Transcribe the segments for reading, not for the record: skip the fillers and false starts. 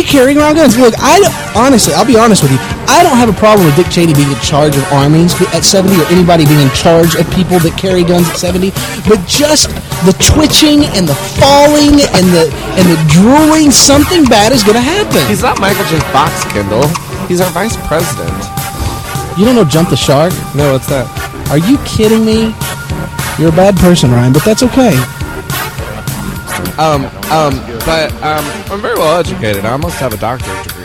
carrying around guns. Look, honestly, I'll be honest with you. I don't have a problem with Dick Cheney being in charge of armies at 70 or anybody being in charge of people that carry guns at 70. But just the twitching and the falling and the drooling, something bad is going to happen. He's not Michael J. Fox, Kendall. He's our vice president. You don't know Jump the Shark? No, what's that? Are you kidding me? You're a bad person, Ryan, but that's okay. But I'm very well educated. I almost have a doctorate degree.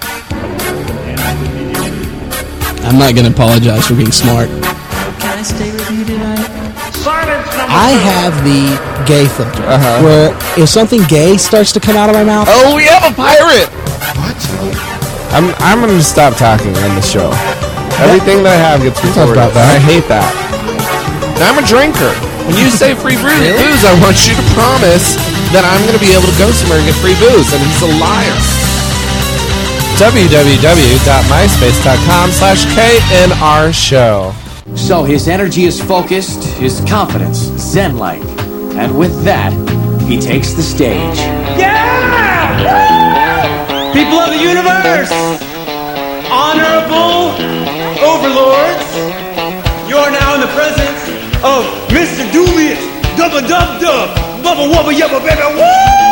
I'm not going to apologize for being smart. Can I stay with you tonight? I have the gay filter, where if something gay starts to come out of my mouth... Oh, we have a pirate! What? I'm going to stop talking on the show. Everything that I have gets recorded. I hate that. I'm a drinker. When you say free booze, I want you to promise that I'm going to be able to go somewhere and get free booze, and he's a liar. www.myspace.com/KNR show. So his energy is focused, his confidence zen-like, and with that, he takes the stage. Yeah! People of the universe, honorable overlords, you are now in the presence of Mr. Doolius, dubba-dub-dub, bubba-wubba-yubba-baby, woo!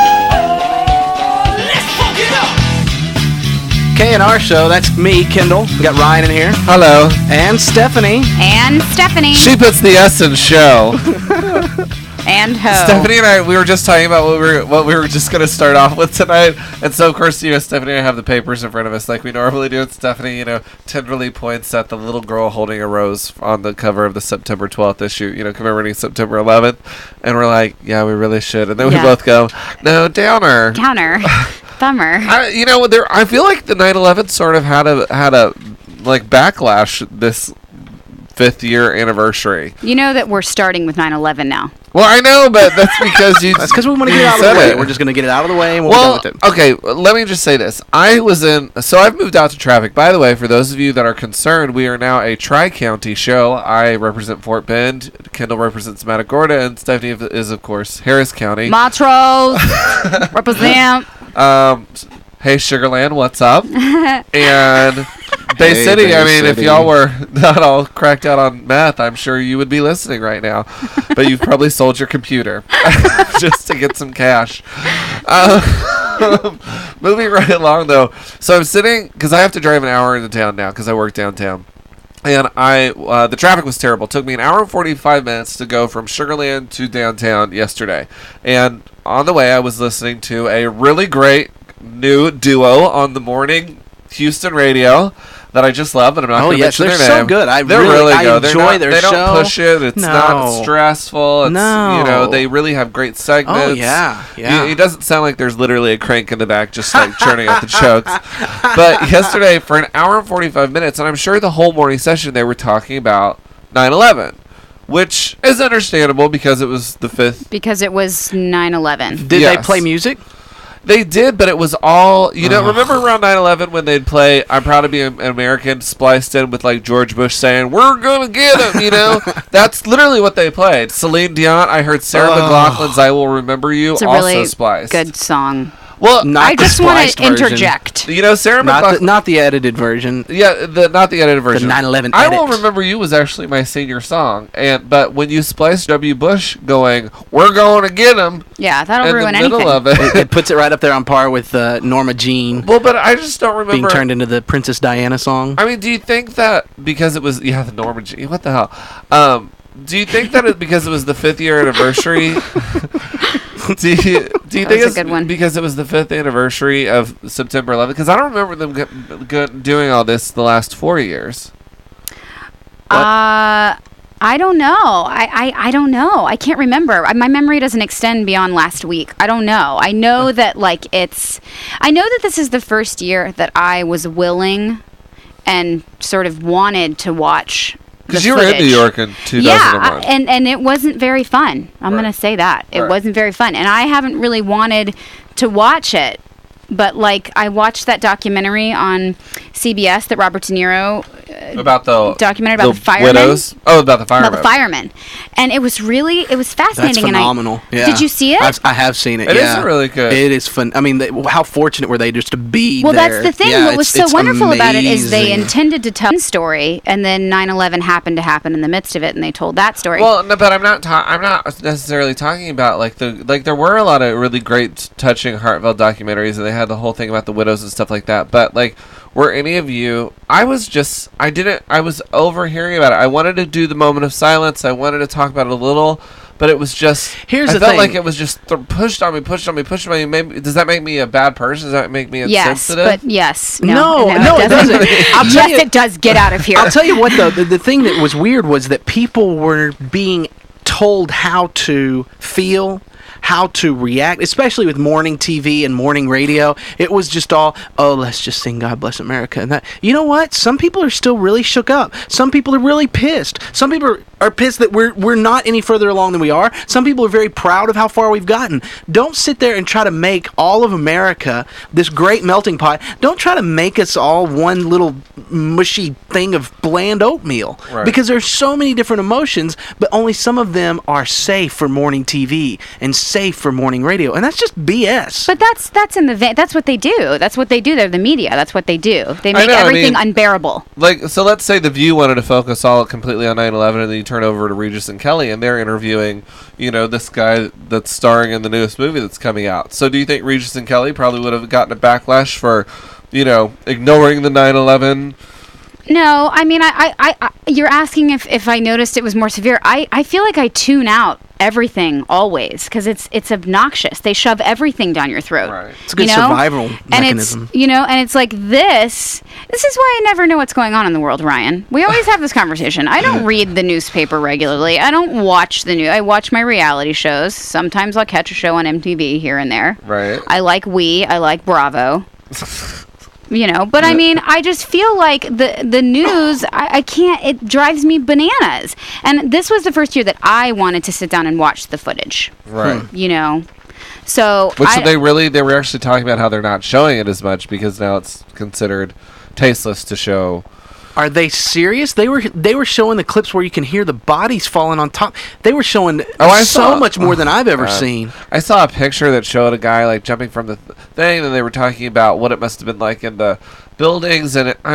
Let's fuck it up! KNR show, that's me, Kendall. We got Ryan in here. Hello. And Stephanie. She puts the S in show. And ho. Stephanie and I, we were just talking about what we were just going to start off with tonight. And so, of course, Stephanie and I have the papers in front of us like we normally do. And Stephanie, tenderly points at the little girl holding a rose on the cover of the September 12th issue, commemorating September 11th. And we're like, yeah, we really should. And then we both go, no, downer. Bummer. I feel like the 9/11 sort of had a backlash this 5th year anniversary. You know that we're starting with 9/11 now. Well, I know, but that's because that's because we want to get it out of the way. We're just going to get it out of the way and we'll be done with it. Okay, let me just say this. I've moved out to traffic. By the way, for those of you that are concerned, we are now a tri-county show. I represent Fort Bend, Kendall represents Matagorda, and Stephanie is, of course, Harris County. Montrose, represent. Hey, Sugarland, what's up? And Bay City, if y'all were not all cracked out on meth, I'm sure you would be listening right now. But you've probably sold your computer just to get some cash. Moving right along, though. So I'm sitting, because I have to drive an hour into town now, because I work downtown. And the traffic was terrible. It took me an hour and 45 minutes to go from Sugarland to downtown yesterday. And on the way, I was listening to a really great new duo on the morning Houston radio that I just love, but I'm not going to mention their name. They're so good. I enjoy their show. They don't push it. It's not stressful. They really have great segments. Oh, yeah. It doesn't sound like there's literally a crank in the back just like churning out the jokes. But yesterday, for an hour and 45 minutes, and I'm sure the whole morning session, they were talking about 9/11. Which is understandable because it was the 5th. Because it was 9/11. Did they play music? They did, but it was all, remember around 9/11 when they'd play I'm Proud to Be an American spliced in with like George Bush saying, we're going to get him, That's literally what they played. Celine Dion, I heard Sarah McLachlan's I Will Remember You, it's a also really spliced. Good song. Well, I just want to interject. Sarah McLachlan. Not the edited version. Yeah, not the edited version. The 9/11 I Will Remember You was actually my senior song. But when you splice W. Bush going, we're going to get him. Yeah, that'll ruin anything. In the middle of it puts it right up there on par with Norma Jean. Well, but I just don't remember. Being turned into the Princess Diana song. Do you think that because it was, the Norma Jean, what the hell? Do you think that because it was the 5th year anniversary... Do you think it's because it was the 5th anniversary of September 11th? Because I don't remember them doing all this the last 4 years. I don't know. I don't know. I can't remember. My memory doesn't extend beyond last week. I don't know. I know that I know that this is the first year that I was willing and sort of wanted to watch. Because you were in New York in 2001. Yeah, and it wasn't very fun. I'm going to say that. It wasn't very fun. And I haven't really wanted to watch it. But, I watched that documentary on CBS that Robert De Niro About the documentary about the firemen. widows. Oh, about the firemen. About the firemen, and it was That's fascinating. phenomenal. And did you see it? I have seen it. It yeah. is really good. It is fun. I mean, how fortunate were they just to be Well, there? that's the thing. Yeah, what was so it's wonderful about it is they amazing. intended to tell a story, and then 9/11 happened to happen in the midst of it, and they told that story. Well, no, but I'm not necessarily talking about there were a lot of really great, touching, heartfelt documentaries, and they had the whole thing about the widows and stuff like that. But were any of you? I was overhearing about it. I wanted to do the moment of silence. I wanted to talk about it a little, but it was just. Here's I the felt thing. like it was just pushed on me. Maybe, does that make me a bad person? Does that make me insensitive? yes, but yes, No, it doesn't. I'll tell Yes, you- it does. Get out of here. I'll tell you what, though. The thing that was weird was that people were being told how to feel, how to react, especially with morning TV and morning radio. It was just all, oh, let's just sing God Bless America. And that, you know what? Some people are still really shook up. Some people are really pissed. Some people are pissed that we're not any further along than we are. Some people are very proud of how far we've gotten. Don't sit there and try to make all of America this great melting pot. Don't try to make us all one little mushy thing of bland oatmeal. Right. Because there's so many different emotions, but only some of them are safe for morning TV and safe for morning radio, and that's just BS. But that's in the that's what they do. That's what they do. They're the media. That's what they do. They make know, everything unbearable. So let's say The View wanted to focus all completely on 9/11, and then you turn over to Regis and Kelly, and they're interviewing, this guy that's starring in the newest movie that's coming out. So do you think Regis and Kelly probably would have gotten a backlash for, ignoring the 9/11? No, I mean, I you're asking if I noticed it was more severe. I feel like I tune out everything always because it's obnoxious. They shove everything down your throat. Right. It's a good survival mechanism. And it's like this is why I never know what's going on in the world, Ryan. We always have this conversation. I don't read the newspaper regularly. I don't watch the news. I watch my reality shows. Sometimes I'll catch a show on MTV here and there. Right. I like I like Bravo. But I mean, I just feel like the news, I can't, it drives me bananas. And this was the first year that I wanted to sit down and watch the footage. Right. So Which they were actually talking about how they're not showing it as much because now it's considered tasteless to show. Are they serious? They were showing the clips where you can hear the bodies falling on top. They were showing so much more than I've ever seen. I saw a picture that showed a guy jumping from the thing, and they were talking about what it must have been like in the buildings. And I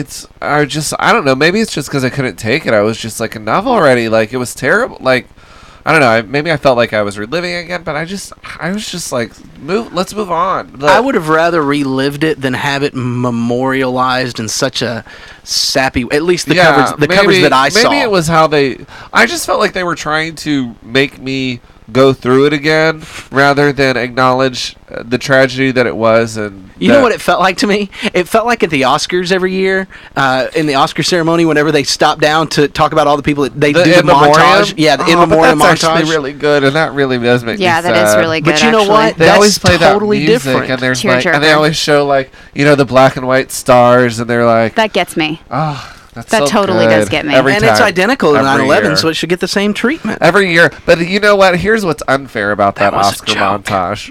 don't know. Maybe it's just because I couldn't take it. I was just enough already. It was terrible. I don't know. Maybe I felt like I was reliving it again, but I was just let's move on. I would have rather relived it than have it memorialized in such a sappy. At least the covers that I saw. Maybe it was how I just felt like they were trying to make me go through it again rather than acknowledge the tragedy that it was. And you know what it felt like to me? It felt like at the Oscars every year, in the Oscar ceremony, whenever they stop down to talk about all the people that they do the montage. Yeah, the in memoriam that's montage. Actually really good, and that really does make me sad. that is really good. But you know actually. what? They That's always play totally that music, different. and there's Tearjerker. and they always show the black and white stars, and they're like, That gets me. oh. That totally does get me. Every And time. it's identical to Every 9/11, year. so it should get the same treatment. Every year. But you know what? Here's what's unfair about that was a Oscar joke. montage.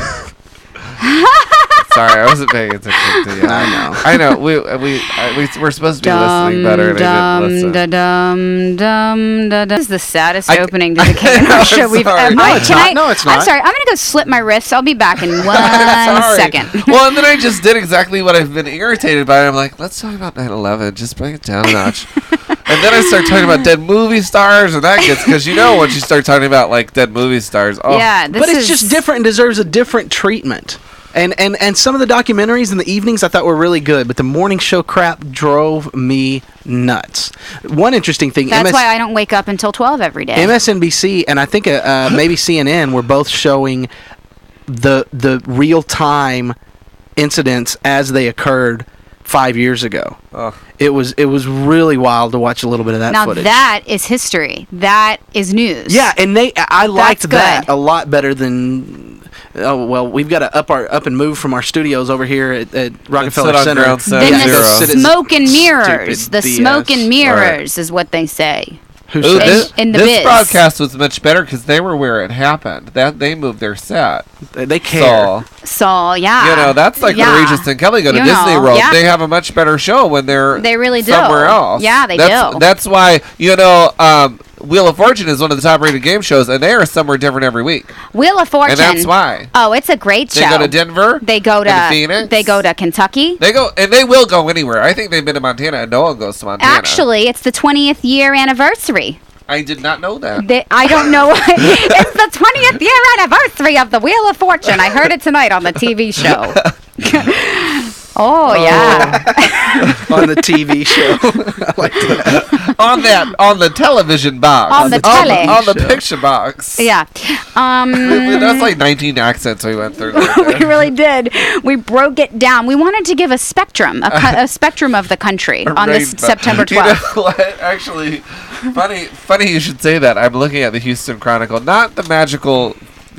Sorry, I wasn't paying attention to you. I know. We're supposed to be listening better, and I didn't listen. This is the saddest opening to the King and show we've sorry. ever. No, it's not. No, it's not. I'm sorry. I'm gonna go slip my wrists. I'll be back in one Sorry. second. Well, and then I just did exactly what I've been irritated by. I'm like, let's talk about 9/11. Just bring it down a notch. And then I start talking about dead movie stars, and that gets because once you start talking about dead movie stars, Yeah, But it's just different and deserves a different treatment. And some of the documentaries in the evenings I thought were really good, but the morning show crap drove me nuts. One interesting thing, That's why I don't wake up until 12 every day. MSNBC and I think maybe CNN were both showing the real time incidents as they occurred 5 years ago. Oh. It was really wild to watch a little bit of that Now footage. that is history. That is news. Yeah, and I liked That's that good. a lot better than. Oh well, we've got to up and move from our studios over here at Rockefeller sit on Center. ground Then Yeah, the zero. smoke and mirrors. Stupid The BS. smoke and mirrors is what they say. Who Ooh, says? in the this biz. broadcast was much better because they were where it happened. That they moved their set. They care. So yeah, You know, that's like Yeah. when Regis and Kelly go to You Disney know, World. yeah. They have a much better show when they're They really do. somewhere else. Yeah, they do. That's why, Wheel of Fortune is one of the top rated game shows, and they are somewhere different every week. Wheel of Fortune. And that's why. Oh, it's a great show. They go to Denver. They go to and Phoenix. They go to Kentucky. They go, and they will go anywhere. I think they've been to Montana, and no one goes to Montana. Actually, it's the 20th year anniversary. I did not know that. I don't know. It's the 20th year anniversary of the Wheel of Fortune. I heard it tonight on the TV show. Oh yeah. On the TV show. I like that. on the television box. On the telly. On the picture box. Yeah. That's like 19 accents we went through. We really did. We broke it down. We wanted to give a spectrum, a spectrum of the country on this Rainbow. September 12th. You know what? Actually, funny you should say that. I'm looking at the Houston Chronicle, not the magical,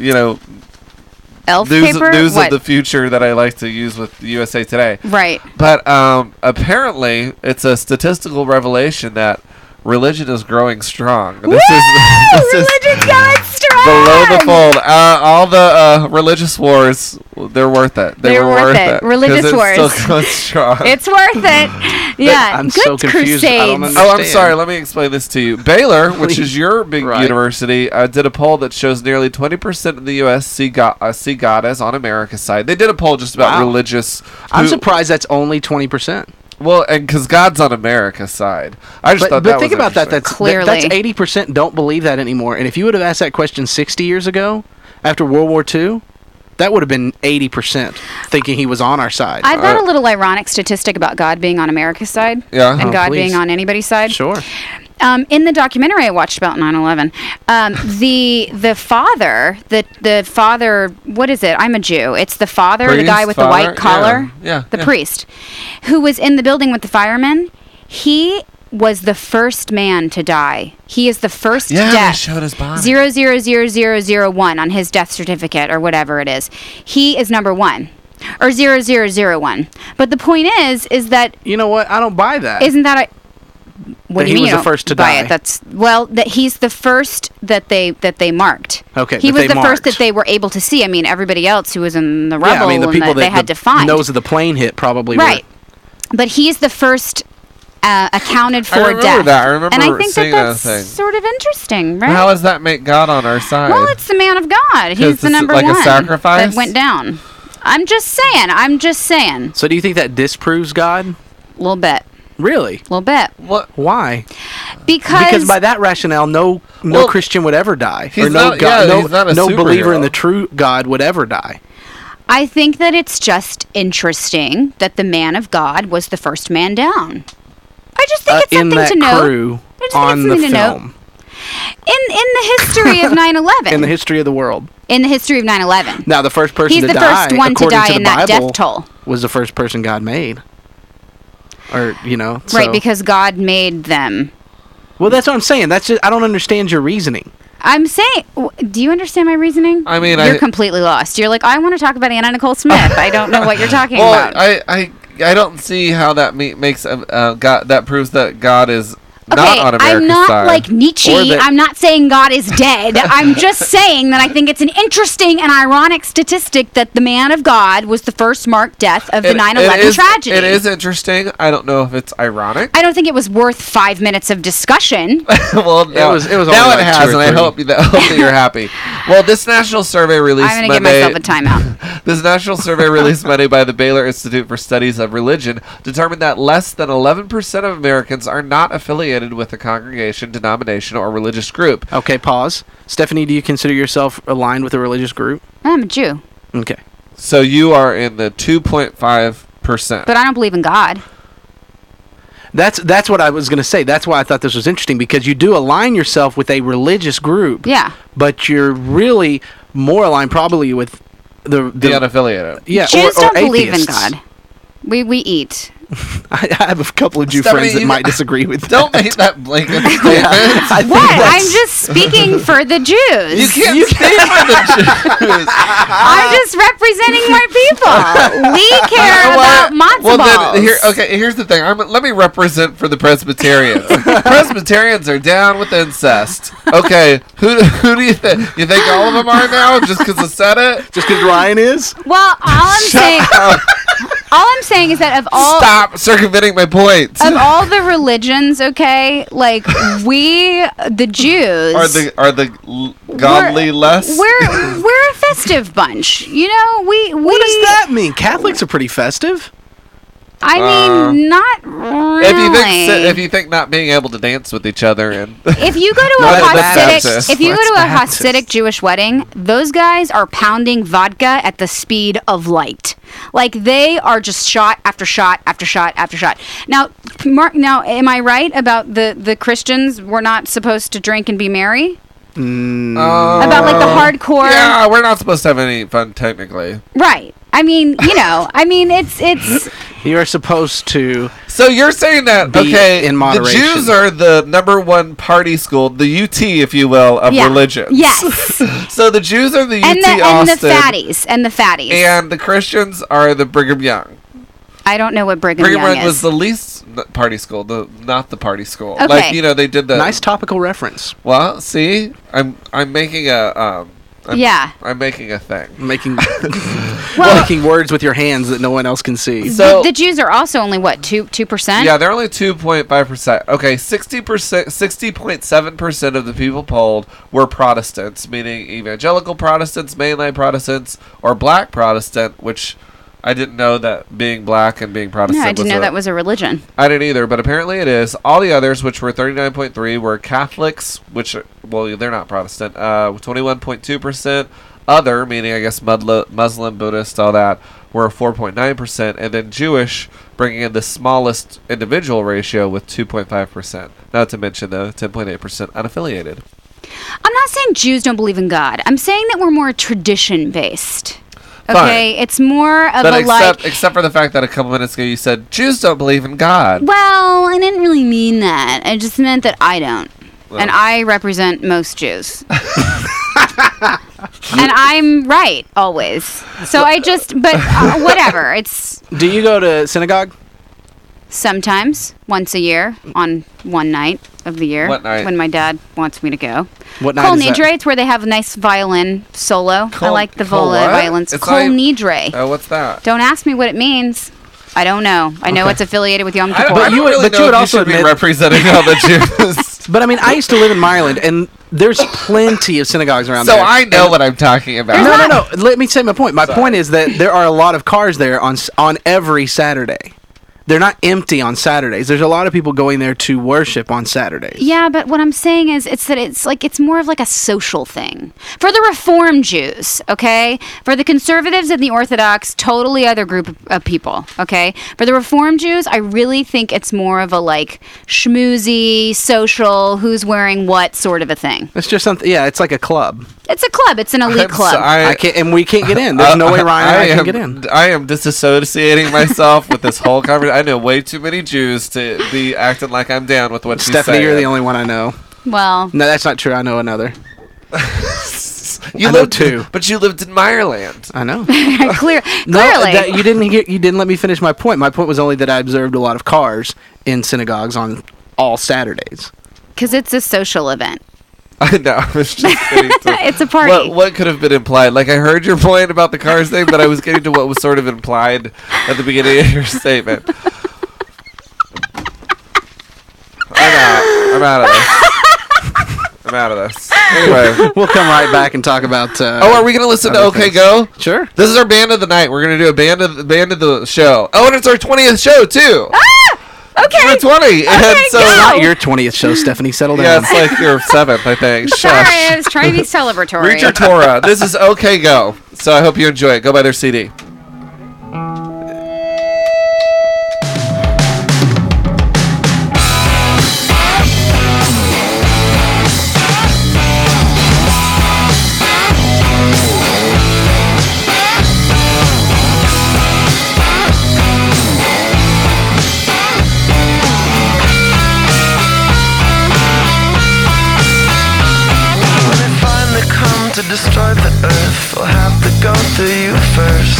Elf news paper? of What? the future that I like to use with USA Today. Right. But apparently, it's a statistical revelation that religion is growing strong. This is Religion's going strong. below the fold. All the religious wars, they're worth it. They They're were worth worth it. it. 'Cause Religious it's wars. still going strong. It's worth it. Yeah. I'm Good so confused. I don't crusades. understand. Oh, I'm sorry. Let me explain this to you. Baylor, which is your big Right. university, did a poll that shows nearly 20% of the U.S. see God as on America's side. They did a poll just about Wow. religious. I'm surprised that's only 20%. Well, and because God's on America's side. I just thought that But think was about that. interesting. Clearly. That's 80% don't believe that anymore. And if you would have asked that question 60 years ago, after World War II, that would have been 80% thinking he was on our side. I've got a little ironic statistic about God being on America's side. Yeah. And Oh, God please. being on anybody's side. Sure. In the documentary I watched about 9/11, the father, what is it? I'm a Jew. It's the father, the Priest, guy with the father? white collar, Yeah, the yeah. priest, who was in the building with the firemen. He was the first man to die. He is the first Yeah, they death. showed his body. 0000001 on his death certificate or whatever it is. He is number 1. Or 0001. But the point is that You know what? I don't buy that. isn't that a what That do he you mean was you the don't first to buy die. it? That's that he's the first that they marked. Okay, he that was they the first marked. that they were able to see. I mean, everybody else who was in the rubble yeah, I mean, the people and that they had the to find. nose of the plane hit probably Right, but he's the first accounted for remember death. that. I remember and I think seeing that's that thing. sort of interesting, right? How does that make God on our side? Well, it's the man of God. He's Because the it's number like a one sacrifice? that went down. I'm just saying. So do you think that disproves God? A little bit. Really? A little bit. What? Why? Because Because by that rationale, no Well, Christian would ever die, he's or no not- God, yeah, he's not a no believer in superhero. the true God would ever die. I think that it's just interesting that the man of God was the first man down. I just think it's in something that to note. crew I just think on it's the something to note. film, In the history of 9/11. in the history of the world. In the history of 9/11. Now, the first person He's to the die, first one to according die the in that Bible, death toll. was the first person God made. Or Right, because God made them. well, that's what I'm saying. That's just, I don't understand your reasoning. I'm saying, do you understand my reasoning? I mean, you're completely lost. You're like, I want to talk about Anna Nicole Smith. I don't know what you're talking Well, about. I don't see how that makes God. That proves that God is not Okay, on America's I'm not side. like Nietzsche. Or that- I'm not saying God is dead. I'm just saying that I think it's an interesting and ironic statistic that the man of God was the first marked death of the 9/11 tragedy. It is interesting. I don't know if it's ironic. I don't think it was worth 5 minutes of discussion. Well, now, was only now like it 2 has, or and I 3. hope that you're happy. Well, this national survey released I'm going to Monday. give myself a timeout. This national survey released Monday by the Baylor Institute for Studies of Religion determined that less than 11% of Americans are not affiliated with a congregation, denomination, or religious group. Okay, pause. Stephanie, do you consider yourself aligned with a religious group? I'm a Jew, Okay. So you are in the 2.5%. but I don't believe in God. That's what I was going to say. That's why I thought this was interesting, because you do align yourself with a religious group. Yeah. But you're really more aligned probably with the the unaffiliated. yeah, Jews or don't believe in atheists. God. We eat. I have a couple of Jew Stephanie, friends that you- might disagree with Don't that. make that blanket statement. I think What? that's- I'm just speaking for the Jews. You can't stand for the Jews. I'm just representing my people. We care You know about what? matzo Well, balls. here's the thing. Let me represent for the Presbyterians. Presbyterians are down with incest. Okay, who do you think? You think all of them are now just because I said it? Just because Ryan is? Well, all I'm saying is that of all Stop circumventing my point. of all the religions, okay, like we, the Jews, Are the godly less? we're a festive bunch. You know, we What does that mean? Catholics are pretty festive. I mean, not really. If you think not being able to dance with each other and If you go to No, a that's Hasidic, Baptist. if you go That's to a Baptist. Hasidic Jewish wedding, those guys are pounding vodka at the speed of light. Like they are just shot after shot after shot after shot. Now, Mark, am I right about the Christians were not supposed to drink and be merry? About like the hardcore, yeah, we're not supposed to have any fun technically. right? I mean, it's You are supposed to. So you're saying that Be okay? in moderation. The Jews are the #1 party school, the UT, if you will, of yeah. religion. Yes, So the Jews are the UT and the Austin, fatties. and the Christians are the Brigham Young. I don't know what Brigham Brigham Young Young is. was the least party school, not the party school. Okay. Like they did the Nice topical reference. Well, see, I'm making a Yeah. I'm making a thing. Making Well- making words with your hands that no one else can see. So the Jews are also only what 2%. yeah, they're only 2.5%. Okay, 60.7% of the people polled were Protestants, meaning evangelical Protestants, mainline Protestants, or Black Protestant, which I didn't know that being black and being Protestant. No, I didn't know that was a religion. I didn't either, but apparently it is. All the others, which were 39.3, were Catholics, which they're not Protestant. 21.2%. Other, meaning I guess Muslim, Buddhist, all that, were 4.9%, and then Jewish, bringing in the smallest individual ratio with 2.5%. Not to mention the 10.8% unaffiliated. I'm not saying Jews don't believe in God. I'm saying that we're more tradition based. Fine. Okay, it's more of But a except for the fact that a couple minutes ago you said Jews don't believe in God. Well, I didn't really mean that. I just meant that I don't. Well. And I represent most Jews. And I'm right always. So but whatever. It's Do you go to synagogue? sometimes once a year on one night of the year What night? when my dad wants me to go. What Kol night is that? Nidre, it's where they have a nice violin solo. I like the Kol what? violins. It's Kol like- Nidre. Oh, what's that? Don't ask me what it means. I don't know. I know it's affiliated with Yom I Kippur. don't, I don't you would- really but know you would if also should be admit- representing all the Jews. But I mean, I used to live in Ireland, and there's plenty of synagogues around So there. I know what I'm talking about. No. Let me say my point. My point is that there are a lot of cars there on every Saturday. They're not empty on Saturdays. There's a lot of people going there to worship on Saturdays. Yeah, but what I'm saying is it's more of like a social thing. For the Reform Jews, okay? For the conservatives and the Orthodox, totally other group of people, okay? For the Reform Jews, I really think it's more of a like schmoozy, social, who's wearing what sort of a thing. It's just something. Yeah, it's like a club. It's a club. It's an elite club. I can't, and we can't get in. There's no way Ryan and I can get in. I am disassociating myself with this whole conversation. I know way too many Jews to be acting like I'm down with what she's Stephanie, saying. you're the only one I know. Well, No, that's not true. I know another. You I know lived two. but you lived in Meyerland. I know. clearly. You didn't let me finish my point. My point was only that I observed a lot of cars in synagogues on all Saturdays. Because it's a social event. I know. I was just getting to It's a party. what could have been implied. Like I heard your point about the cars thing, but I was getting to what was sort of implied at the beginning of your statement. I'm out of this. I'm out of this. Anyway. We'll come right back and talk about. Oh, are we gonna listen to other OK things. Go? Sure. This is our band of the night. We're gonna do a band of the show. Oh, and it's our 20th show too. Okay. We're 20, and so go. Not your 20th show, Stephanie. Settle down. yeah, it's like your 7th, I think. Sorry, I Shush. was trying to be celebratory. Read your Torah. This is OK Go. So I hope you enjoy it. Go buy their CD. destroy the earth, they'll have to go through you first.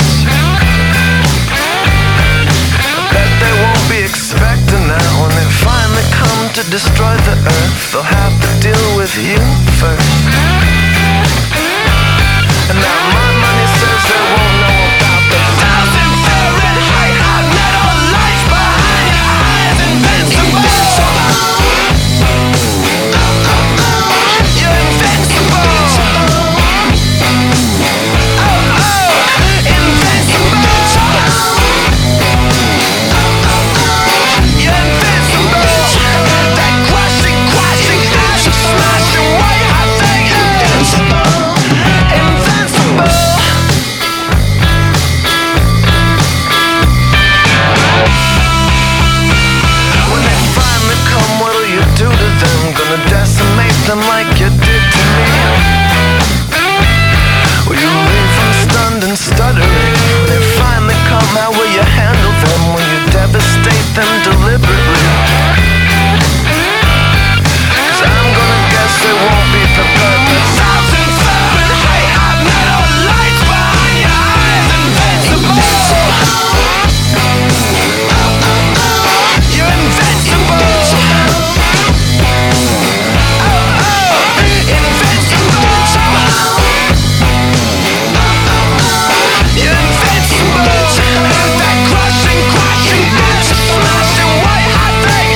I bet they won't be expecting that when they finally come to destroy the earth, they'll have to deal with you first. And now my money says they won't know about the 1,000 Fahrenheit hot metal lights behind your eyes. Invincible. You're invincible. Oh, oh, invincible. You're invincible. That crushing, atom smashing white hot thing. Invincible. When they finally come, what'll you do to them? Gonna decimate them like you did to me? Will you leave them stunned and stuttering? When they finally come, how will you handle them? Will you devastate them deliberately? 'Cause I'm gonna guess they won't be prepared for 1,000 Fahrenheit hot metal lights behind your eyes. Invincible. You're invincible. Oh, oh, invincible. You're invincible. That crushing, atom smashing white hot thing.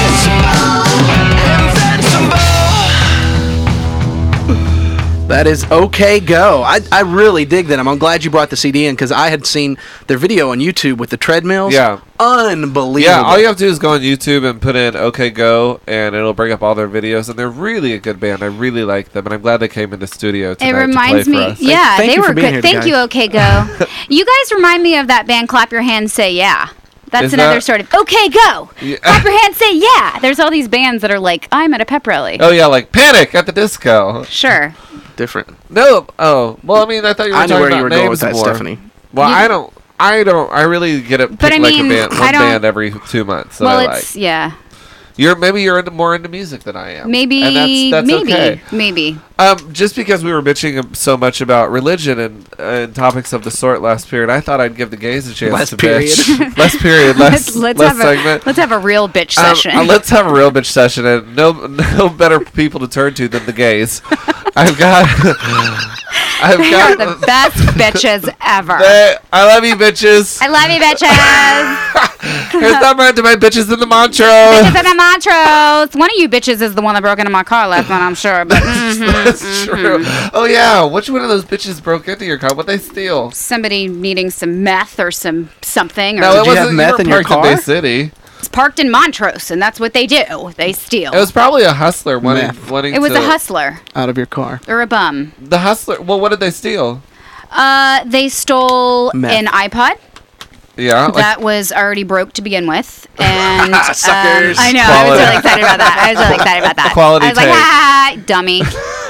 Invincible. That is OK Go. I really dig that. I'm glad you brought the CD in because I had seen their video on YouTube with the treadmills. Yeah. Unbelievable. Yeah, all you have to do is go on YouTube and put in OK Go, and it'll bring up all their videos. And they're really a good band. I really like them, and I'm glad they came in the studio tonight It reminds to play me, for us. yeah, Thank they you for were being good. here, Thank guys. you, OK Go. You guys remind me of that band, Clap Your Hands, Say Yeah. That's Is another that- sort of OK Go. Yeah. Clap your hands, say yeah. There's all these bands that are like, I'm at a pep rally. Oh yeah, like Panic at the Disco. Sure. Different. No, oh well. I mean, I thought you were I knew talking where about you were going names with that, more. Stephanie. Well, You- I don't. I really get it. But Pick I like mean, a band, I one don't- band every 2 months. That Well, I it's like. yeah. Maybe you're more into music than I am. Maybe and that's maybe okay. maybe. Just because we were bitching so much about religion and topics of the sort last period, I thought I'd give the gays a chance Last to period. bitch. Last period. Last Let's last have segment. let's have a real bitch session. Let's have a real bitch session, and no better people to turn to than the gays. I've got They are the best bitches ever. I love you, bitches. I love you, bitches. Here's that to my bitches in the Montrose. Bitches in the Montrose. One of you bitches is the one that broke into my car last night, I'm sure. But That's true. Oh yeah, which one of those bitches broke into your car? What'd they steal? somebody needing some meth or something. Or No, Did it you wasn't. have meth were in your parked in car? Bay City. it's parked in Montrose, and that's what they do. They steal. It was probably a hustler wanting Meth. It was to. a hustler Out of your car. or a bum. The hustler. Well, what did they steal? They stole Meth. an iPod. Yeah, like That was already broke to begin with, and Suckers. I know. I was Quality. really excited about that. I was really excited about that. Quality I was like, tape. ah, dummy.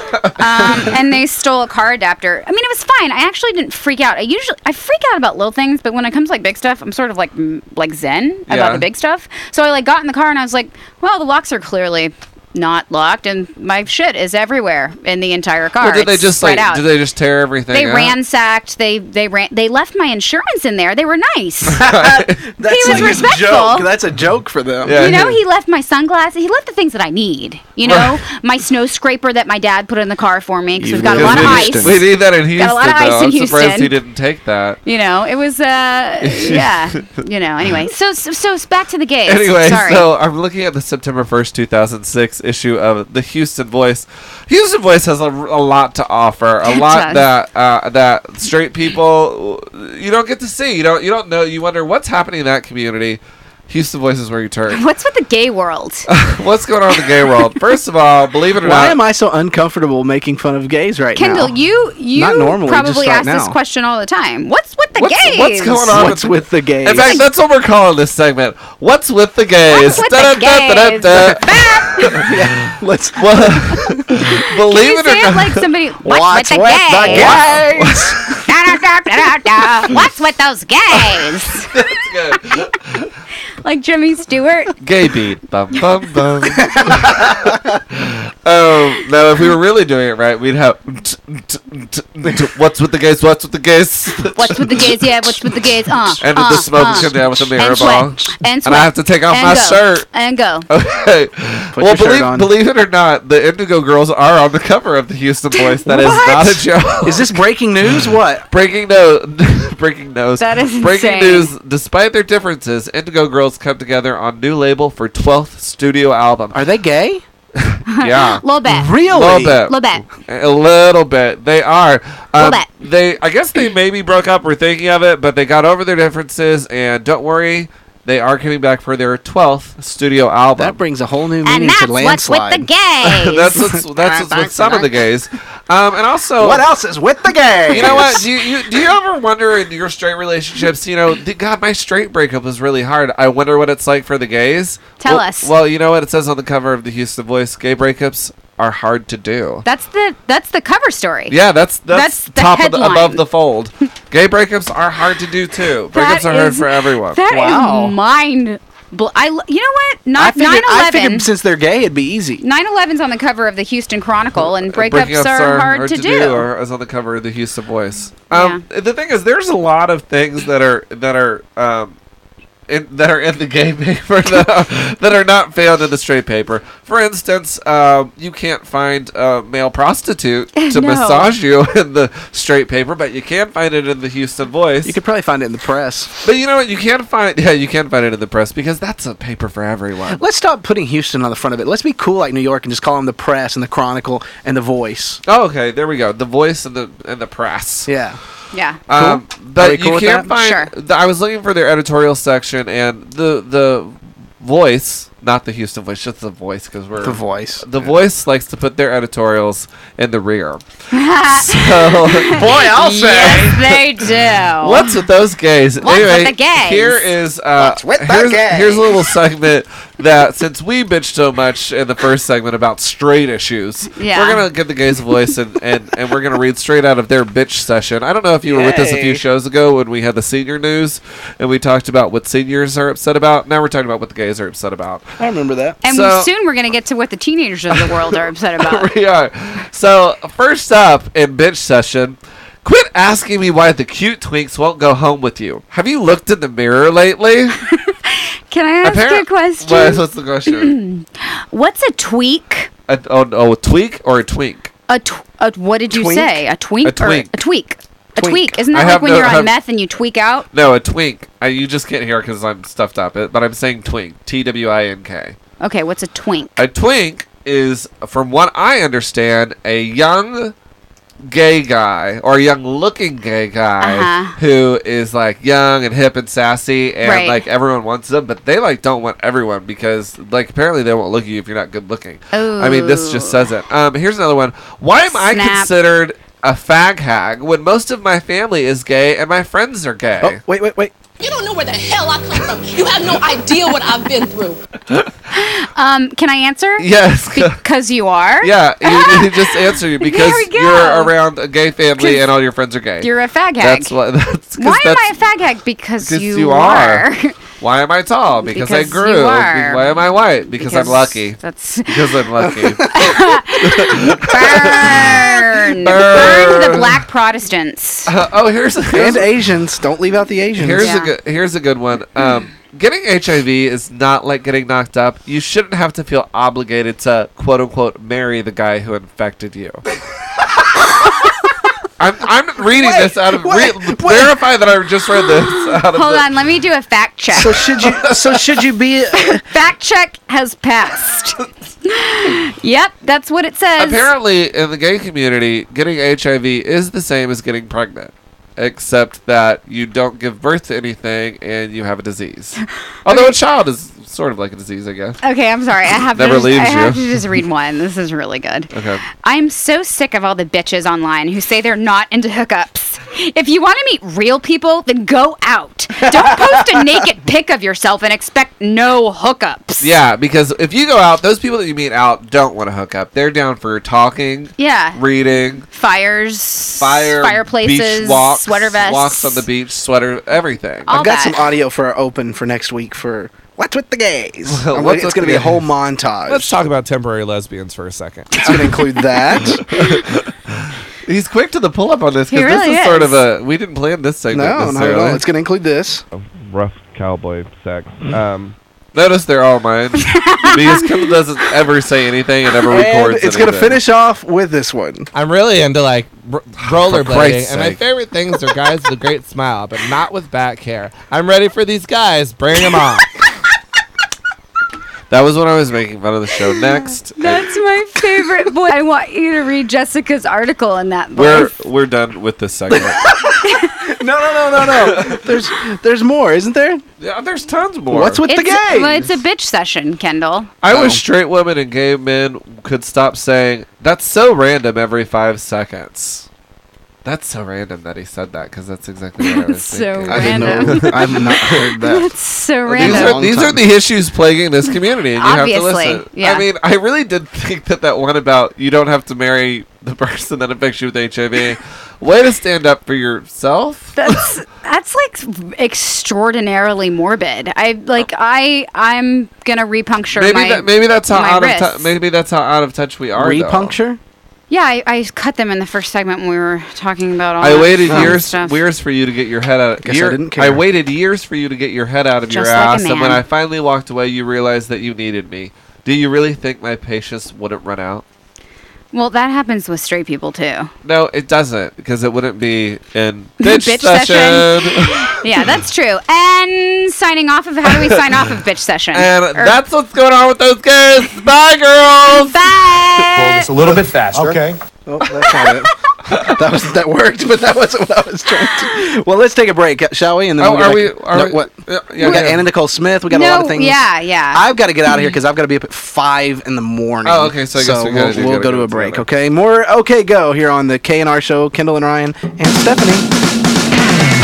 And they stole a car adapter. I mean, it was fine. I actually didn't freak out. I freak out about little things, but when it comes to like big stuff, I'm sort of like zen Yeah. about the big stuff. So I like got in the car and I was like, well, the locks are clearly not locked, and my shit is everywhere in the entire car. Well, did they It's just spread like? out. Did they just tear everything? They out? ransacked. They left my insurance in there. They were nice. That's was like a respectful. joke. That's a joke for them. Yeah. You know, he left my sunglasses. He left the things that I need. You know, my snow scraper that my dad put in the car for me because You we've got a live lot of in ice. Houston. We need that in Houston. Got a lot of ice though. in I'm surprised Houston. he didn't take that. You know, it was yeah. You know, anyway. So back to the gays. Anyway, Sorry. so I'm looking at the September 1st, 2006 issue of the Houston Voice. Houston Voice has a lot to offer. A lot does. that straight people you don't get to see. You don't know. You wonder what's happening in that community. Houston Voice is where you turn. What's with the gay world? What's going on in the gay world? First of all, believe it or Why not, am I so uncomfortable making fun of gays right Kendall, now? you Not normally, probably just right ask this now. question all the time. What's with the gays? what's going on What's with the gays? In fact, that's what we're calling this segment. What's with the gays? What's with the gays? Let's Believe You it say or it not. like somebody. What's with the with the gays? gays? Da, da, da, da, da, da. What's with those gays? That's good. Like Jimmy Stewart. Gay beat. Bum, bum, bum. Oh, no, if we were really doing it right, we'd have what's with the gays, what's with the gays? What's with the gays? Yeah, what's with the gays? And the smoke come down with a mirror and ball. sweat, and I have to take off and my go, shirt. And go. Okay. Put Well, your shirt on. believe it or not, the Indigo Girls are on the cover of the Houston Voice. That is not a joke. Is this breaking news? What? Breaking news. Breaking news. That is Breaking insane. news. Despite their differences, Indigo Girls come together on new label for 12th studio album. Are they gay? Yeah. Little bit. Really? A little bit. Little bit. A little bit. They are. Little bit. I guess they maybe broke up or thinking of it, but they got over their differences, and don't worry, they are coming back for their 12th studio album. That brings a whole new And meaning that's to what's with landslide. the gays. that's what's with some of the gays. And also, What else is with the gays? you know what? Do you ever wonder in your straight relationships? God, my straight breakup was really hard. I wonder what it's like for the gays. Tell us. Well, you know what it says on the cover of the Houston Voice: gay breakups are hard to do. That's the cover story. Yeah, that's That's the top headline. above the fold. Gay breakups are hard to do too. That Breakups are hard is- for everyone. That Wow. is mind. You know what? I figured 9/11. since they're gay, it'd be easy. 9/11's on the cover of the Houston Chronicle, and Breaking breakups ups are hard to do. or as on the cover of the Houston Voice. Yeah. The thing is, there's a lot of things that are in the gay paper that are not found in the straight paper. For instance, you can't find a male prostitute to No. massage you in the straight paper, but you can find it in the Houston Voice. You could probably find it in the press. But you know what? You can find it in the press because that's a paper for everyone. Let's stop putting Houston on the front of it. Let's be cool like New York and just call them the press and the Chronicle and the Voice. Oh, okay, there we go. The Voice and the press. Yeah. Yeah. Are But we cool you with can't that? Sure. find. I was looking for their editorial section, and the Voice, not the Houston Voice, just the Voice, because we're The Voice. The Voice likes to put their editorials in the rear. So Boy, I'll say. Yes, they do. what's with those gays? What's with the gays? Here is with the gays? here's a little segment that since we bitched so much in the first segment about straight issues, Yeah. we're gonna give the gays a voice and we're gonna read straight out of their bitch session. I don't know if you were with us a few Yay. shows ago when we had the senior news and we talked about what seniors are upset about. Now we're talking about what the gays are upset about. I remember that. And So- soon we're going to get to what the teenagers of the world are upset about. We are. So first up in bitch session. Quit asking me why the cute twinks won't go home with you. Have you looked in the mirror lately? Can I ask you a question? What's the question? What's a tweak? A tweak or a twink? What did you Twink? say? A twink? A twink. Or a tweak. A Twink. tweak. Isn't I that like have when no- you're have- on meth and you tweak out? No, a twink. You just can't hear because I'm stuffed up. But I'm saying twink. TWINK. Okay, what's a twink? A twink is, from what I understand, a young gay guy or a young looking gay guy Uh-huh. who is like young and hip and sassy and Right. like everyone wants them, but they like don't want everyone because like apparently they won't look at you if you're not good looking. I mean, this just says it. Here's another one. Why am I Snap. considered a fag hag when most of my family is gay and my friends are gay? Oh, wait. You don't know where the hell I come from. You have no idea what I've been through. Can I answer? Yes. Because you are? Yeah, you just answer you because we go. you're around a gay family 'Cause and all your friends are gay. You're a fag hag. That's what. That's 'cause Why am I a that's- fag hag? Because 'cause you are. are. Why am I tall? Because I Because grew. you are. Why am I white? Because I'm lucky. That's Because I'm lucky. burn. Burn to the black Protestants. Here's And Asians. Don't leave out the Asians. Yeah. here's a good one. Getting HIV is not like getting knocked up. You shouldn't have to feel obligated to quote unquote marry the guy who infected you. I'm reading this out of verify that I just read this out of Hold on, let me do a fact check. So should you be? Fact check has passed. Yep, that's what it says. Apparently, in the gay community, getting HIV is the same as getting pregnant, except that you don't give birth to anything and you have a disease. Although a child is sort of like a disease, I guess. Okay, I'm sorry. I have Never to just, leaves I have you. to just read one. This is really good. Okay. I'm so sick of all the bitches online who say they're not into hookups. If you want to meet real people, then go out. Don't post a naked pic of yourself and expect no hookups. Yeah, because if you go out, those people that you meet out don't want to hook up. They're down for talking, Yeah. reading, Fireplaces, beach walks, sweater vests. walks on the beach, sweater, everything. All I've got that. some audio for our open for next week for What's with the gays? What's It's with going to the be a whole gays? montage. Let's talk about temporary lesbians for a second. It's going to include that. He's quick to the pull up on this He because really this is sort is. of a. We didn't plan this segment No, not at necessarily. all. It's going to include this. Rough cowboy sex. Notice they're all mine because Kendall doesn't ever say anything and never And records. it's going to anything. finish off with this one. I'm really into like rollerblading, Christ's and my sake. favorite things are guys with a great smile, but not with back hair. I'm ready for these guys. Bring them on. That was when I was making fun of the show. Next, That's my favorite voice. I want you to read Jessica's article in that we're voice. we're done with this segment. No. There's more, isn't there? Yeah, there's tons more. What's with the gays? Well, it's a bitch session, Kendall. I wish straight women and gay men could stop saying that's so random every 5 seconds. That's so random that he said that because that's exactly what I was That's so thinking. I didn't random. know. I've not heard that. That's so These random. are, these are the issues plaguing this community, and you Obviously, have to listen. yeah. I mean, I really did think that one about you don't have to marry the person that infects you with HIV. Way to stand up for yourself. That's like extraordinarily morbid. I'm gonna repuncture Maybe that's how my out of wrists. maybe that's how out of touch we are. though. Repuncture? Yeah, I cut them in the first segment when we were talking about all I that waited fun years stuff. for you to get your head out. Guess I didn't care. I waited years for you to get your head out of your Just like a ass, and when man. I finally walked away, you realized that you needed me. Do you really think my patience wouldn't run out? Well, that happens with straight people too. No, it doesn't, because it wouldn't be in Bitch bitch session. session. Yeah, that's true. And signing off of how do we sign off of bitch session? And Or- that's what's going on with those guys. Bye, girls. Bye. a little bit faster. Okay. Oh, that's not it. That worked, but that wasn't what I was trying to. Well, let's take a break, shall we? And then Oh, we'll are get we? back- Are no, we? what? Yeah, We got yeah. Anna Nicole Smith. We got a lot of things. Yeah. I've got to get out of here because I've got to be up at 5 in the morning. Oh, okay, so I guess we gotta we'll go go to a break. together. Okay, more OK Go here on the K&R Show. Kendall and Ryan and Stephanie.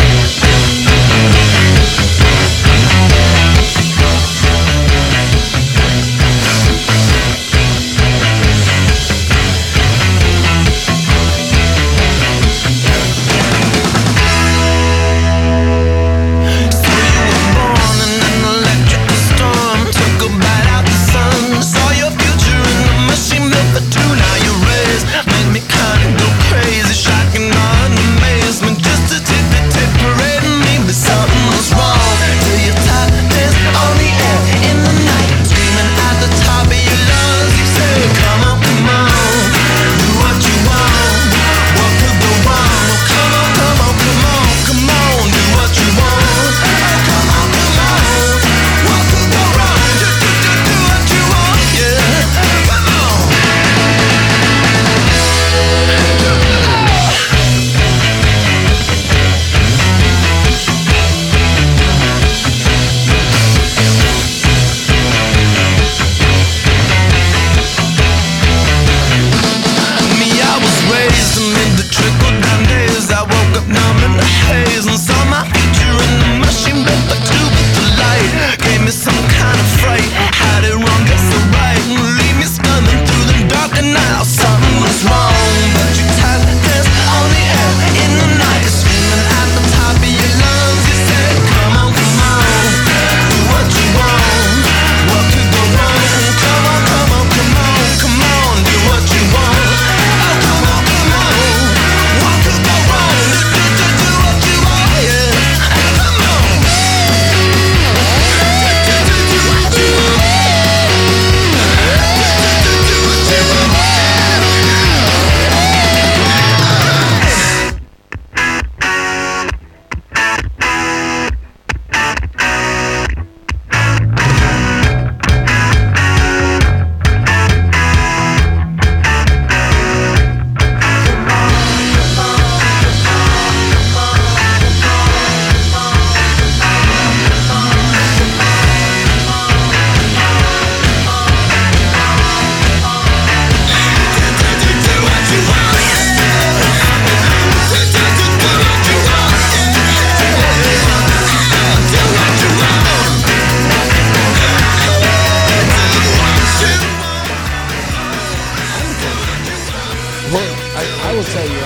I will tell you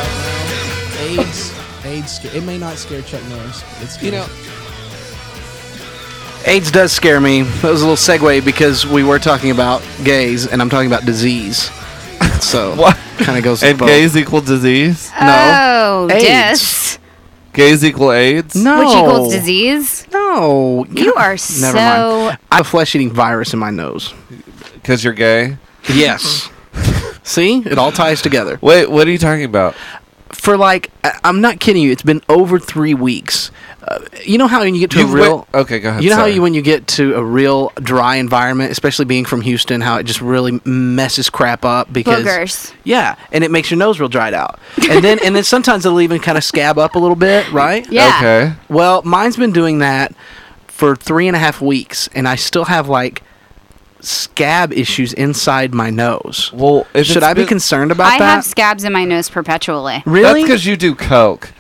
right now, AIDS, it may not scare Chuck Norris. It's You know, AIDS does scare me. That was a little segue because we were talking about gays, and I'm talking about disease. So What? kind of goes. And both. gays equal disease? Oh, AIDS. dis. Gays equal AIDS? No. Which equals disease. No. You are Never so. mind. I have a flesh-eating virus in my nose. Because you're gay? Yes. See? It all ties together. Wait, what are you talking about? For like, I'm not kidding you. It's been over 3 weeks. You know how when you get to a real... Okay, go ahead. You know sorry. how when you get to a real dry environment, especially being from Houston, how it just really messes crap up because Boogers. yeah, and it makes your nose real dried out, and then sometimes it'll even kind of scab up a little bit, right? Yeah. Okay. Well, mine's been doing that for 3.5 weeks, and I still have like scab issues inside my nose. Well, if Should it's I be been- concerned about I that? have scabs in my nose perpetually. That's Really? because you do coke.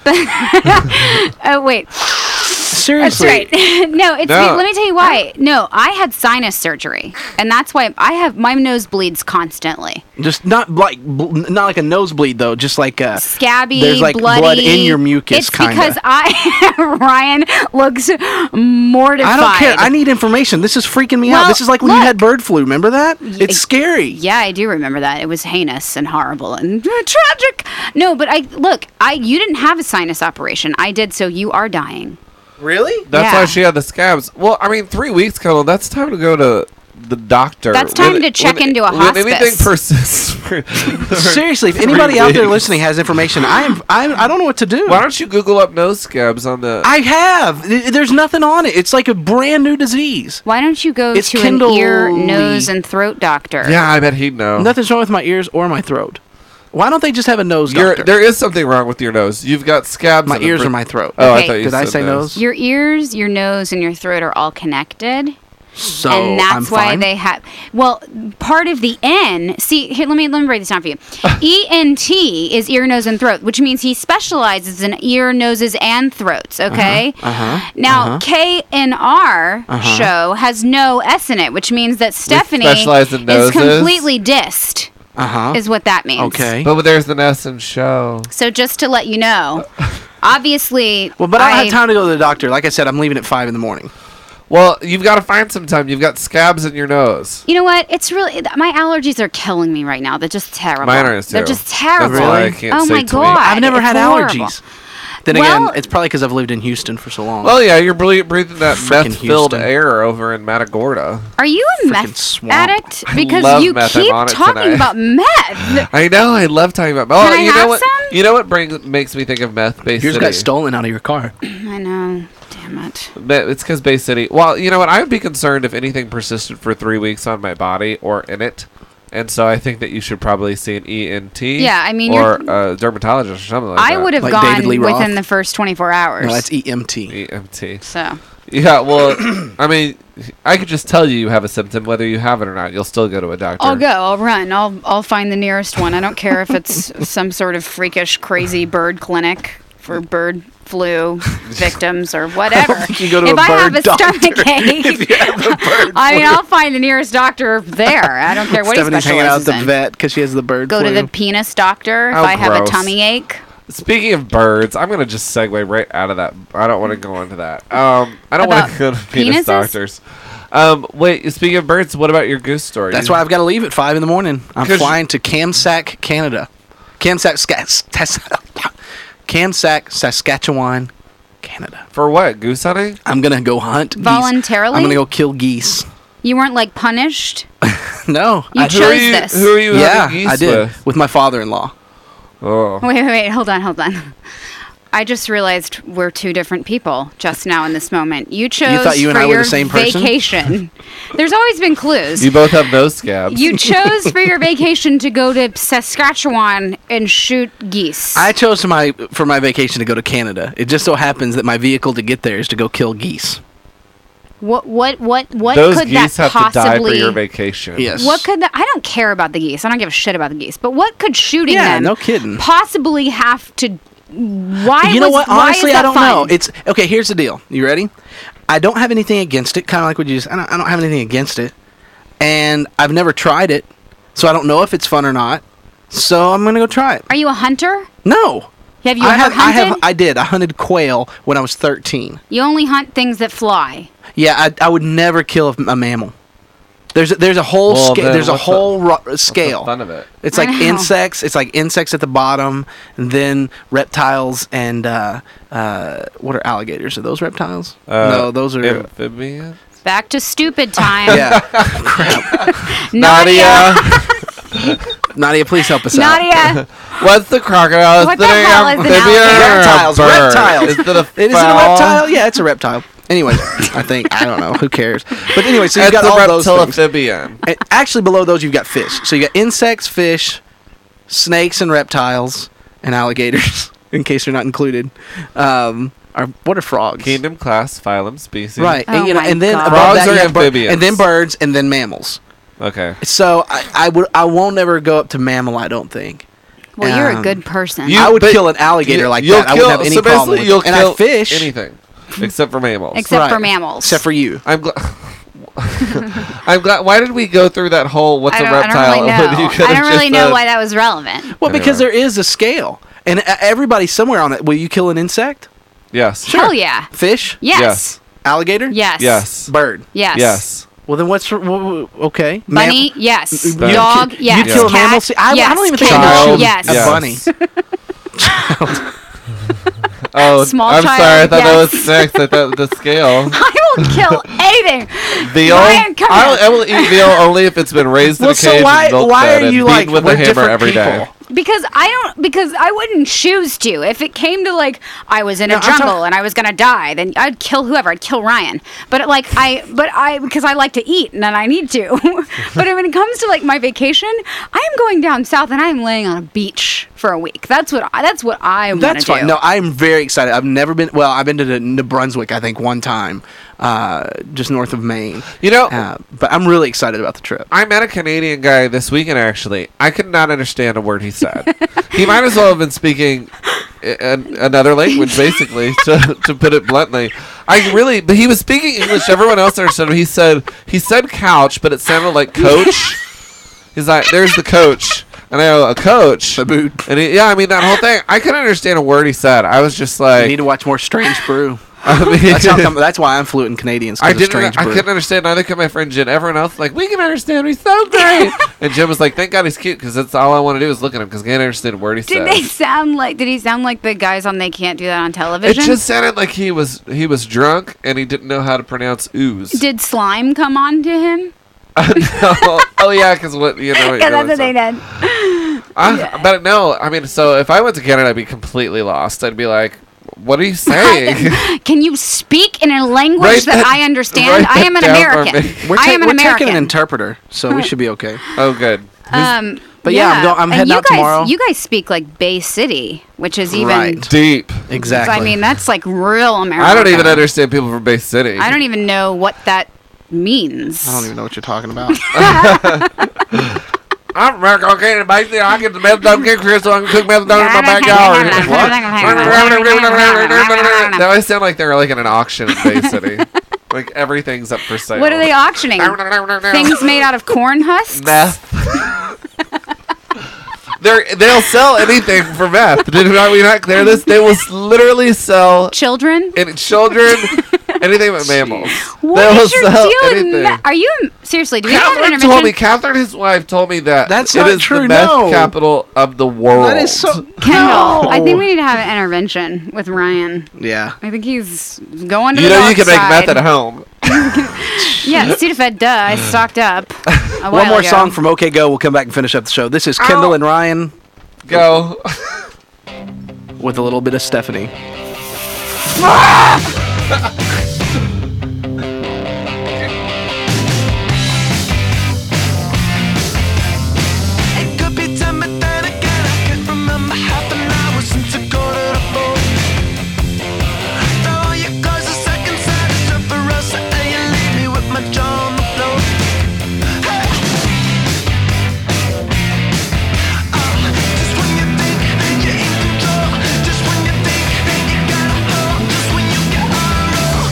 Oh wait, Seriously? that's right. No, it's No. let me tell you why. No, I had sinus surgery, and that's why my nose bleeds constantly. Just not like not like a nosebleed though, just like a Scabby, there's like bloody. blood in your mucus. It's kinda. because Ryan looks mortified. I don't care. I need information. This is freaking me out. Well, This is like when you look. had bird flu. Remember that? It's scary. Yeah, I do remember that. It was heinous and horrible and tragic. No, but you didn't have a sinus operation. I did, so you are dying. Really? That's Yeah. why she had the scabs. Well, I mean, 3 weeks, Colonel, that's time to go to the doctor. That's time to check into a When anything hospice. persists for Seriously, if 3 anybody out there weeks. listening has information, I don't know what to do. Why don't you Google up nose scabs on the... I have. There's nothing on it. It's like a brand new disease. Why don't you go It's to an ear, Kindle-y. nose, and throat doctor? Yeah, I bet he'd know. Nothing's wrong with my ears or my throat. Why don't they just have a nose You're- doctor? there is something wrong with your nose. You've got scabs. My in the ears fr- or my throat. Oh, I Okay. thought you Did I said say nose? Your ears, your nose, and your throat are all connected. So And that's I'm why fine. they have. Well, part of the N. See, here, let me break this down for you. ENT is ear, nose, and throat, which means he specializes in ear, noses, and throats. Okay. Now KNR show has no S in it, which means that Stephanie specialize in is noses? completely dissed. Is what that means. Okay. But there's an S in show. So just to let you know, obviously. Well, but I don't have time to go to the doctor. Like I said, I'm leaving at 5 in the morning. Well, you've got to find some time. You've got scabs in your nose. You know what? It's really my allergies are killing me right now. They're just terrible. Mine are too. They're just terrible. That's why I can't oh say my to me. god! I've never it's had horrible. allergies. Then Well- again, it's probably because I've lived in Houston for so long. Well, yeah, you're breathing that Frickin' meth-filled Houston. air over in Matagorda. Are you a Frickin' meth swamp. addict? I Because love you meth. I'm keep on it talking tonight. about meth. I know. I love talking about. Can Oh, I you know have what? some? You know what makes me think of meth? Bay Yours City. got stolen out of your car. I know. Damn it. It's because Bay City. Well, you know what? I would be concerned if anything persisted for 3 weeks on my body or in it. And so I think that you should probably see an ENT. Yeah, I mean, or a dermatologist or something like that. I would have Like gone David Lee Roth? within the first 24 hours. No, that's EMT. EMT. so. Yeah, well, I mean, I could just tell you have a symptom, whether you have it or not. You'll still go to a doctor. I'll go. I'll run. I'll find the nearest one. I don't care if it's some sort of freakish, crazy bird clinic for bird flu victims or whatever. think you go to if a I have bird a doctor stomach ache, I mean, I'll find the nearest doctor there. I don't care what Stephanie's he hanging out at specializes the in. vet because she has the bird Go flu. to the penis doctor if Oh, I have a gross. tummy ache. Speaking of birds, I'm gonna just segue right out of that. I don't want to go into that. I don't want About to go to penis penises? doctors. Wait. Speaking of birds, what about your goose story? That's why I've got to leave at 5 in the morning. I'm 'Cause- flying to Kamsack, Canada. Kamsack, Saskatchewan, Canada. For what? Goose hunting? I'm gonna go hunt geese. Voluntarily? I'm gonna go kill geese. You weren't like punished. No, You I, chose Who are you? this. Who are you yeah, hunting geese I did with? my father-in-law. Oh. Wait. Hold on. I just realized we're two different people just now in this moment. You chose thought you and for I were the your same person? vacation. There's always been clues. You both have nose scabs. You chose for your vacation to go to Saskatchewan and shoot geese. I chose for my vacation to go to Canada. It just so happens that my vehicle to get there is to go kill geese. What Those could geese that have to die for possibly? your vacation. Yes. What could that? I don't care about the geese. I don't give a shit about the geese. But what could shooting Yeah, them? no kidding. Possibly have to. Why? You know what? Why Honestly, is that I don't fun? know. It's okay. Here's the deal. You ready? I don't have anything against it. Kind of like what you just. I don't have anything against it, and I've never tried it, so I don't know if it's fun or not. So I'm gonna go try it. Are you a hunter? No, Have you ever hunted? I did. I hunted quail when I was 13. You only hunt things that fly. Yeah, I would never kill a mammal. There's a whole scale. Fun of it. It's like I know. insects. It's like insects at the bottom, and then reptiles and what are alligators? Are those reptiles? No, those are amphibians. Back to stupid time. yeah. Crap. Nadia. Nadia, please help us out. Nadia. What's the crocodile? What Is the it an hell is an amphibian or a Reptiles. bird? Reptiles. Is it a Is it a fowl? reptile? Yeah, it's a reptile. Anyway, I think I don't know. Who cares? But anyway, so you've It's got a all those things. reptilamphibian. And actually, below those you've got fish. So you got insects, fish, snakes, and reptiles, and alligators. In case they're not included. What are frogs? Kingdom, class, phylum, species. Right, Oh and, my and then God. above Frogs that, are you have amphibians. and then birds, and then mammals. Okay. So I won't ever go up to mammal. I don't think. Well, you're a Um, good person. You- I would but kill an alligator like You'll that. I wouldn't have any so problem basically with you'll it. And kill I fish. anything except for mammals. Except for Right. mammals. Except for you. I'm glad. I'm glad. Why did we go through that whole "what's I a don't reptile"? really when know. you could've I don't just really know said- why that was relevant. Well, because Anyway. there is a scale, and everybody somewhere on it. Will you kill an insect? Yes. Hell yeah. Fish? Yes. Yes. Alligator? Yes. Yes. Bird? Yes. Yes. Well, then what's Bunny? okay? Yes. You- Dog? you- Yes. you'd kill a Cat? mammal? See, I yes. don't even think Kitten? I would shoot Yes. a bunny. Oh, Small I'm child, sorry. I thought that yes. was sex. I thought the scale. I will kill anything. Veal. Ryan, come here. I will eat veal only if it's been raised in Well, a so cage why and milk are fed and you beaten like with we're a hammer different every day? people? Because I wouldn't choose to. If it came to like I was in a I'm jungle and I was gonna die, then I'd kill whoever. I'd kill Ryan. But because I like to eat and then I need to. But when it comes to like my vacation, I am going down south and I am laying on a beach for a week. That's what I want to That's do. fine. No, I'm very excited. I've never been. Well, I've been to New Brunswick, I think, one time, just north of Maine. You know, but I'm really excited about the trip. I met a Canadian guy this weekend, actually. I could not understand a word he said. He might as well have been speaking another language, basically, to put it bluntly. But he was speaking English. Everyone else understood him. He said couch, but it sounded like coach. He's like, there's the coach. And I go, a coach? The boot. And I mean, that whole thing. I couldn't understand a word he said. I was just like... You need to watch more Strange Brew. I mean, that's why I'm fluent in Canadian. I couldn't understand. Neither could my friend Jen. Everyone else like, we can understand. He's so great. And Jen was like, thank God he's cute, because that's all I want to do is look at him, because I can't understand a word he said. Did he sound like the guys on They Can't Do That on It television? just sounded like he was drunk and he didn't know how to pronounce ooze. Did slime come on to him? No. Oh yeah, because what you know. Yeah, that's what they did. But no, I mean, so if I went to Canada, I'd be completely lost. I'd be like, "What are you saying?" Can you speak in a language Write that that- I understand? write I am an that down for American. me. We're I am an we're American. taking an interpreter, so we should be okay. Oh, good. But yeah, I'm and heading you out guys, tomorrow. You guys speak like Bay City, which is even. Right. Deep. Exactly. I mean, that's like real American. I don't even understand people from Bay City. I don't even know what that means. I don't even know what you're talking about. I'm American. Okay, basically, I get the methadone kick here so I can cook methadone in my backyard. They always sound like they're like in an auction in Bay City. Like everything's up for sale. What are they auctioning? Things made out of corn husks? Meth. They'll sell anything for meth. Did we not clear this? They will literally sell Children? children, anything but mammals. What they will is your sell deal with anything. meth? Are you seriously? Do we have an Catherine intervention? told me. Catherine, his wife, told me that That's it not is true, the meth no. capital of the world. That is so. Kendall, No. I think we need to have an intervention with Ryan. Yeah. I think he's going to You the know, dark you can make side. meth at home. Yeah, Sudafed, duh. I stocked up. A One while more ago. song from OK Go. We'll come back and finish up the show. This is Kendall and Ryan Go. with a little bit of Stephanie. It could be 10, but then again, I can't remember half an hour since I got to the phone. Throw your clothes a second side, it's up for us, and you leave me with my jaw on the floor. Hey. Just when you think you're in control, just when you think you got a hold, just when you get on a roll.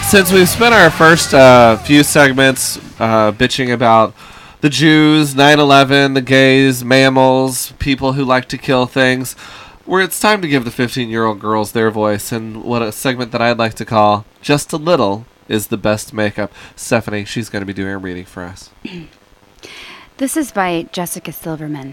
since we've spent our first few segments bitching about the Jews, 9/11, the gays, mammals, people who like to kill things, it's time to give the 15-year-old girls their voice in what a segment that I'd like to call Just a Little is the Best Makeup. Stephanie, she's going to be doing a reading for us. This is by Jessica Silverman.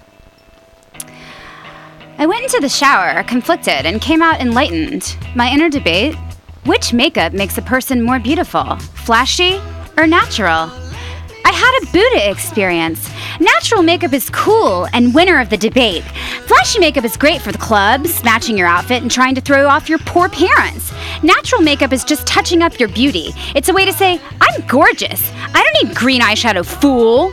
I went into the shower, conflicted, and came out enlightened. My inner debate: which makeup makes a person more beautiful, flashy or natural? I had a Buddha experience. Natural makeup is cool and winner of the debate. Flashy makeup is great for the clubs, matching your outfit and trying to throw off your poor parents. Natural makeup is just touching up your beauty. It's a way to say, I'm gorgeous. I don't need green eyeshadow, fool.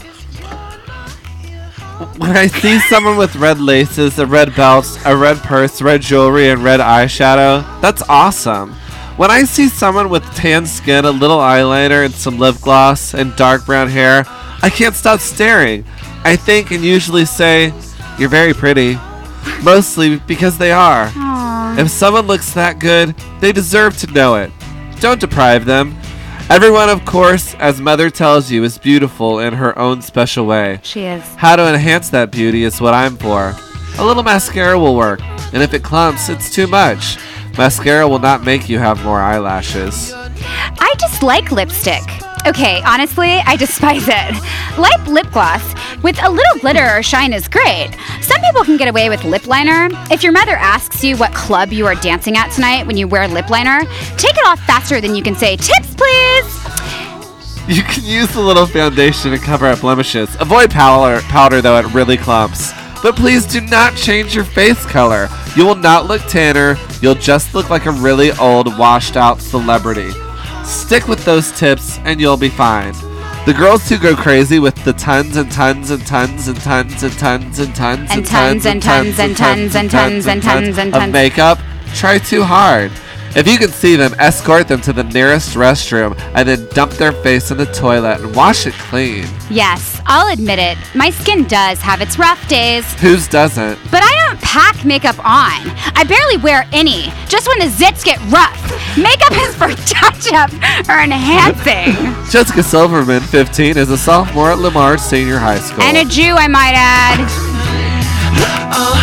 When I see someone with red laces, a red belt, a red purse, red jewelry, and red eyeshadow, that's awesome. When I see someone with tan skin, a little eyeliner, and some lip gloss, and dark brown hair, I can't stop staring. I think and usually say, you're very pretty. Mostly because they are. Aww. If someone looks that good, they deserve to know it. Don't deprive them. Everyone, of course, as Mother tells you, is beautiful in her own special way. She is. How to enhance that beauty is what I'm for. A little mascara will work, and if it clumps, it's too much. Mascara will not make you have more eyelashes. I dislike lipstick. Okay, honestly, I despise it. Light lip gloss with a little glitter or shine is great. Some people can get away with lip liner. If your mother asks you what club you are dancing at tonight when you wear lip liner, take it off faster than you can say, tips please! You can use a little foundation to cover up blemishes. Avoid powder though, it really clumps. But please do not change your face color. You will not look tanner, you'll just look like a really old, washed out celebrity. Stick with those tips and you'll be fine. The girls who go crazy with the tons and tons and tons and tons and tons and tons and tons and tons and tons and tons and tons of makeup try too hard. If you can see them, escort them to the nearest restroom and then dump their face in the toilet and wash it clean. Yes, I'll admit it. My skin does have its rough days. Whose doesn't? But I don't pack makeup on. I barely wear any, just when the zits get rough. Makeup is for touch-up or enhancing. Jessica Silverman, 15, is a sophomore at Lamar Senior High School. And a Jew, I might add.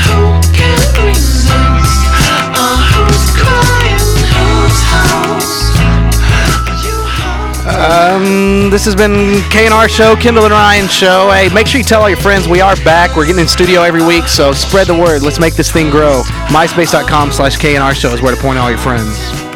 This has been K&R Show, Kendall and Ryan Show. Hey, make sure you tell all your friends we are back. We're getting in studio every week, so spread the word. Let's make this thing grow. MySpace.com/KNR Show is where to point all your friends.